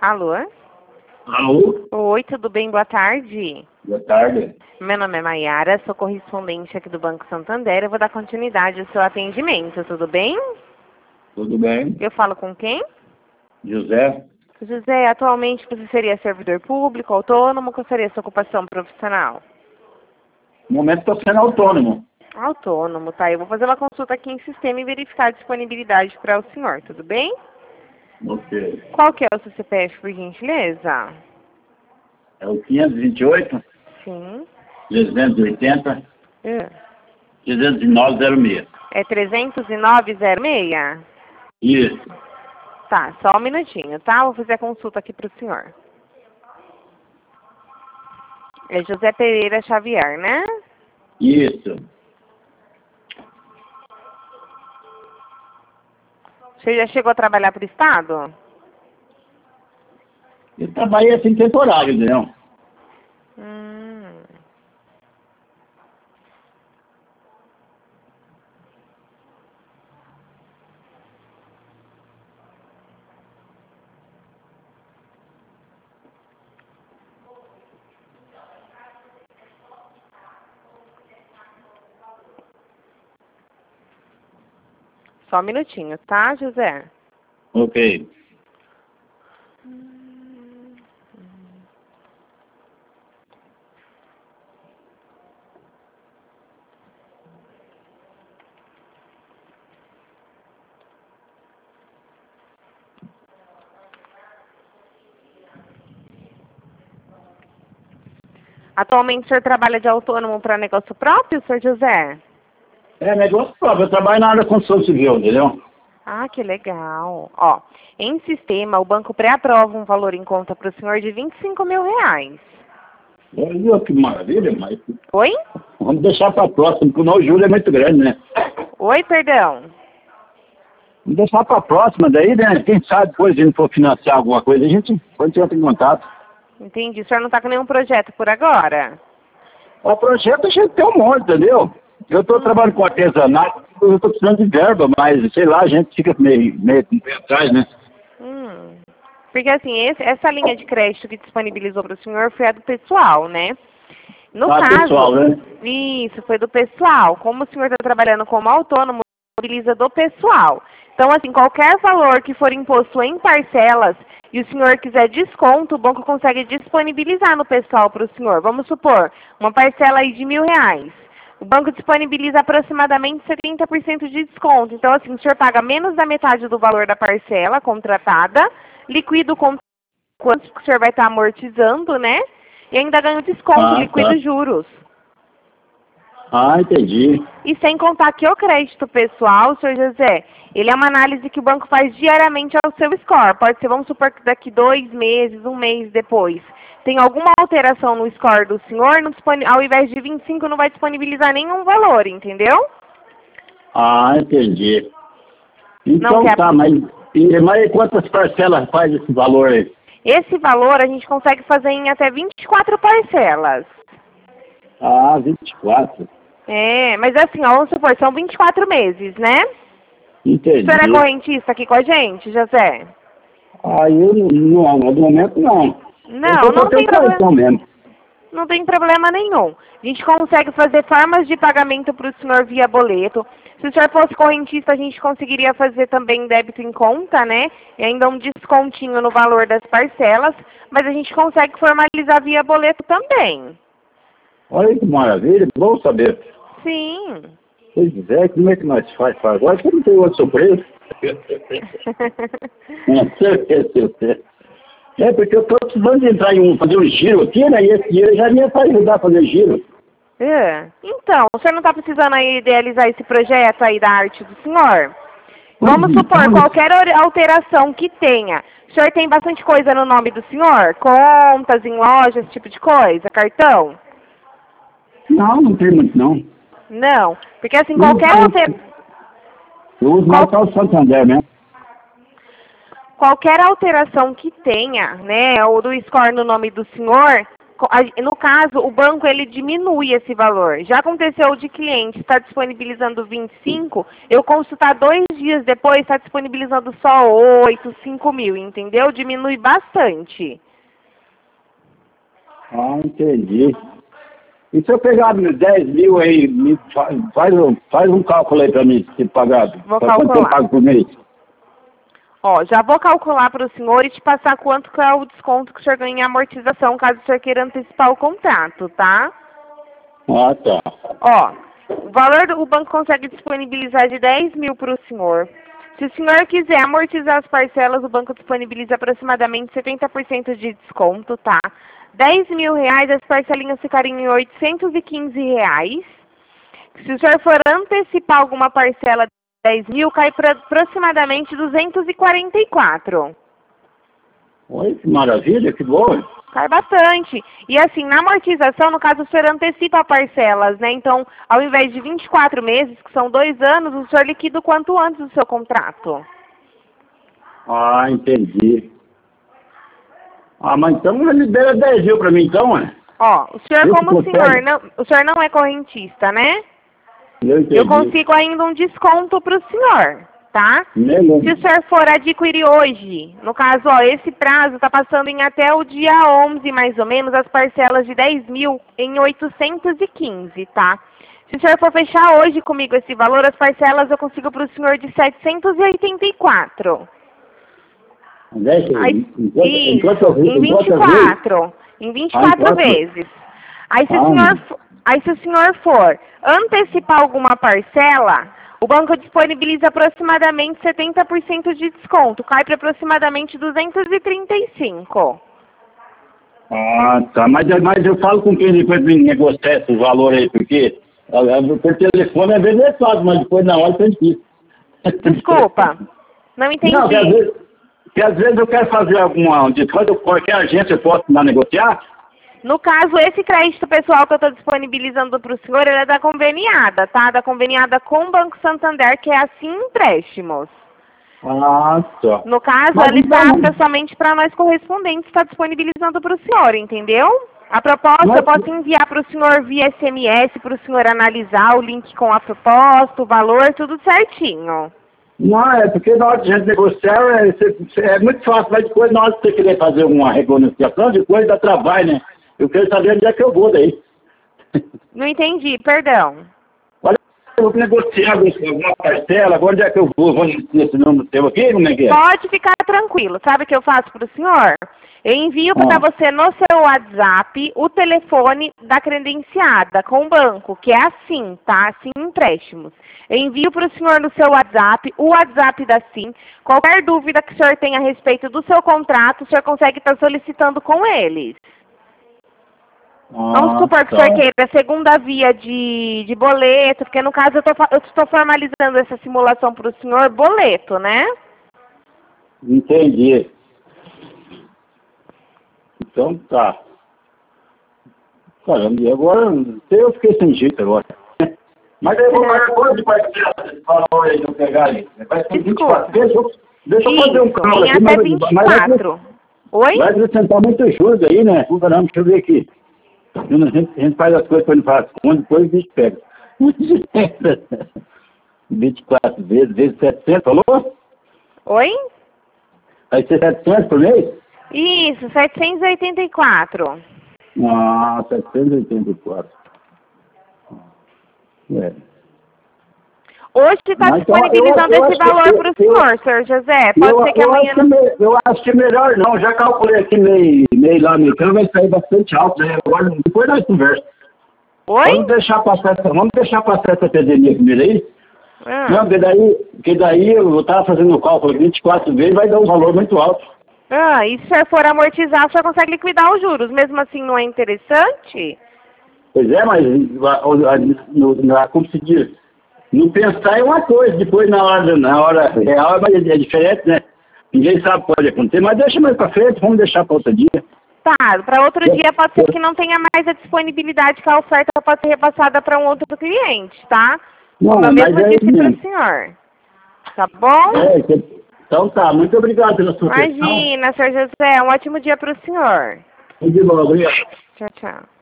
Alô? Alô? Oi, tudo bem? Boa tarde. Boa tarde. Meu nome é Maiara, sou correspondente aqui do Banco Santander. Eu vou dar continuidade ao seu atendimento, tudo bem? Tudo bem? Eu falo com quem? José? José, atualmente você seria servidor público, autônomo, qual seria a sua ocupação profissional? No momento estou sendo autônomo. Autônomo, tá? Eu vou fazer uma consulta aqui em sistema e verificar a disponibilidade para o senhor, tudo bem? Ok. Qual que é o seu CPF, por gentileza? É o 528, Sim. 380, É 30906. É 30906? Isso. Tá, só um minutinho, tá? Vou fazer a consulta aqui para o senhor. É José Pereira Xavier, né? Isso. Você já chegou a trabalhar para o Estado? Eu trabalhei assim temporário, entendeu? Hum. Só um minutinho, tá, José? Ok. Atualmente o senhor trabalha de autônomo para negócio próprio, senhor José? É negócio próprio. Eu trabalho na área da construção civil, entendeu? Ah, que legal. Ó, em sistema, o banco pré-aprova um valor em conta para o senhor de R$ 25.000. Olha que maravilha, mas Oi? vamos deixar para a próxima, porque o juro é muito grande, né? Oi, perdão. Vamos deixar para a próxima, daí, né? Quem sabe depois a gente for financiar alguma coisa, a gente entra em contato. Entendi. O senhor não está com nenhum projeto por agora? O projeto a gente tem um monte, entendeu? Eu estou trabalhando com artesanato, eu estou precisando de verba, mas sei lá, a gente fica meio com o pé atrás, né? Porque assim, essa linha de crédito que disponibilizou para o senhor foi a do pessoal, né? No caso, Pessoal, né? isso, foi do pessoal. Como o senhor está trabalhando como autônomo, disponibiliza do pessoal. Então, assim, qualquer valor que for imposto em parcelas e o senhor quiser desconto, o banco consegue disponibilizar no pessoal para o senhor. Vamos supor, uma parcela aí de R$ 1.000. O banco disponibiliza aproximadamente 70% de desconto. Então, assim, o senhor paga menos da metade do valor da parcela contratada, liquida o quanto que o senhor vai estar amortizando, né? E ainda ganha o desconto, liquida Tá. os juros. Entendi. E sem contar que o crédito pessoal, senhor José, ele é uma análise que o banco faz diariamente ao seu score. Pode ser, vamos supor que daqui 2 meses, um mês depois, tem alguma alteração no score do senhor, ao invés de 25, não vai disponibilizar nenhum valor, entendeu? Entendi. Não Então quer... tá, mas quantas parcelas faz esse valor aí? Esse valor a gente consegue fazer em até 24 parcelas. 24. É, mas assim, ó, vamos supor, são 24 meses, né? Entendi. O senhor é correntista aqui com a gente, José? Eu não, no momento não. Não, não tem problema. Cartão mesmo. Não tem problema nenhum. A gente consegue fazer formas de pagamento para o senhor via boleto. Se o senhor fosse correntista, a gente conseguiria fazer também débito em conta, né? E ainda um descontinho no valor das parcelas. Mas a gente consegue formalizar via boleto também. Olha que maravilha, bom saber. Sim. Pois é, como é que nós faz para agora? Você não tem outra surpresa? Porque eu estou precisando de entrar fazer um giro aqui, né? E esse dinheiro já ia para ajudar a fazer giro. Então, o senhor não está precisando aí idealizar esse projeto aí da arte do senhor? Vamos supor, qualquer alteração que tenha. O senhor tem bastante coisa no nome do senhor? Contas em lojas, esse tipo de coisa? Cartão? Não tem muito não. Não, porque assim, qualquer alteração... Eu uso mais só o Santander, né? Qualquer alteração que tenha, né, ou do score no nome do senhor, No caso, o banco ele diminui esse valor. Já aconteceu de cliente estar disponibilizando 25, eu consultar 2 dias depois, está disponibilizando só 8, 5 mil, entendeu? Diminui bastante. Ah, entendi. E se eu pegar 10 mil aí, faz um cálculo aí para mim, se pagar. Vou Quanto eu calcular. pago por mês? Ó, já vou calcular para o senhor e te passar quanto que é o desconto que o senhor ganha em amortização, caso o senhor queira antecipar o contrato, tá? Ah, tá. Ó, o valor do o banco consegue disponibilizar de 10 mil para o senhor. Se o senhor quiser amortizar as parcelas, o banco disponibiliza aproximadamente 70% de desconto, tá? 10 mil reais, as parcelinhas ficariam em 815 reais. Se o senhor for antecipar alguma parcela de 10 mil, cai para aproximadamente 244. Oi, que maravilha, que bom. Cai bastante. E assim, na amortização, no caso, o senhor antecipa parcelas, né? Então, ao invés de 24 meses, que são 2 anos, o senhor liquida o quanto antes do seu contrato. Ah, entendi. Ah, mas então ele libera 10 mil para mim, então, é? Ó, o senhor, Eu como consegue? o senhor não é correntista, né? Eu entendi. Eu consigo ainda um desconto para o senhor, tá? Mesmo? Se o senhor for adquirir hoje, no caso, ó, esse prazo está passando em até o dia 11, mais ou menos, as parcelas de 10 mil em 815, tá? Se o senhor for fechar hoje comigo esse valor, as parcelas eu consigo para o senhor de 784. Aí, isso, em 24. Em 24 vezes. Aí se o senhor for antecipar alguma parcela, o banco disponibiliza aproximadamente 70% de desconto. Cai para aproximadamente 235. Ah, tá. Mas eu falo com quem depois me negociar esse valor aí, porque por telefone às vezes é fácil, mas depois na hora é difícil. Desculpa, não entendi. Não, que às vezes eu quero fazer qualquer agência eu posso lá negociar. No caso, esse crédito pessoal que eu estou disponibilizando para o senhor, ele é da conveniada, tá? Da conveniada com o Banco Santander, que é assim empréstimos. Ah, tá. No caso, Mas ela está então, apta somente para nós correspondentes, está disponibilizando para o senhor, entendeu? A proposta eu posso enviar para o senhor via SMS, para o senhor analisar o link com a proposta, o valor, tudo certinho. não, é porque na hora de a gente negociar é muito fácil, mas depois na hora de você querer fazer uma renegociação, depois dá trabalho, né? Eu quero saber onde é que eu vou daí. Não entendi, perdão. Olha, eu vou negociar alguma parcela, agora onde é que eu vou? Vou nesse número teu aqui, como é que é? Pode ficar tranquilo. Sabe o que eu faço para o senhor? Eu envio para você no seu WhatsApp o telefone da credenciada com o banco, que é assim, tá? Assim, empréstimos. Eu envio para o senhor no seu WhatsApp, o WhatsApp da SIM. Qualquer dúvida que o senhor tenha a respeito do seu contrato, o senhor consegue estar solicitando com eles. Vamos supor que o senhor queira a segunda via de boleto, porque no caso eu estou formalizando essa simulação para o senhor boleto, né? Entendi. Então tá. Caramba, e agora eu fiquei sem jeito agora. Mas aí eu vou pagar quanto de parcela? Você falou aí de eu pegar ali. Vai ser 24. Deixa eu fazer um cálculo aqui. Até 24. Oi? Vai acrescentar muito juros aí, né? Caramba, deixa eu ver aqui. A gente faz as coisas quando faz conta, depois a gente pega. 24 vezes 700, falou? Oi? Vai ser 700 por mês? Isso, 784. Ah, 784. É. Hoje está disponibilizando esse valor para o senhor José. Pode ser que amanhã não... Eu acho que melhor não. Já calculei aqui meio lá, meio vai sair bastante alto. Né? Agora, depois nós conversamos. Oi? Vamos deixar passar essa epidemia primeiro aí. Não, porque daí eu estava fazendo o cálculo 24 vezes, vai dar um valor muito alto. E se o senhor for amortizar, o senhor consegue liquidar os juros. Mesmo assim, não é interessante? Pois é, mas como se diz, não pensar é uma coisa, depois na hora real é diferente, né? Ninguém sabe o que pode acontecer, mas deixa mais para frente, vamos deixar para outro dia. Tá, para outro dia pode ser que não tenha mais a disponibilidade, que a oferta pode ser repassada para um outro cliente, tá? Não, como eu mas mesmo disse para o senhor. Tá bom? Então tá, muito obrigado pela sua atenção. Imagina, senhor José, um ótimo dia para o senhor. Muito bom, obrigado. Tchau, tchau.